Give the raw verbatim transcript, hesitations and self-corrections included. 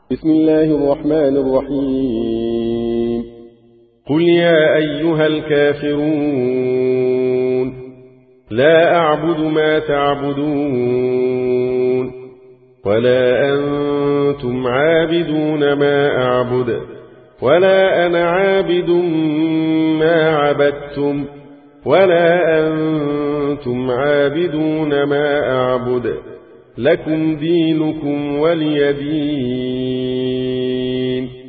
بسم الله الرحمن الرحيم قل يا أيها الكافرون لا أعبد ما تعبدون ولا أنتم عابدون ما أعبد ولا أنا عابد ما عبدتم ولا أنتم عابدون ما أعبد لكم دينكم ولي دين.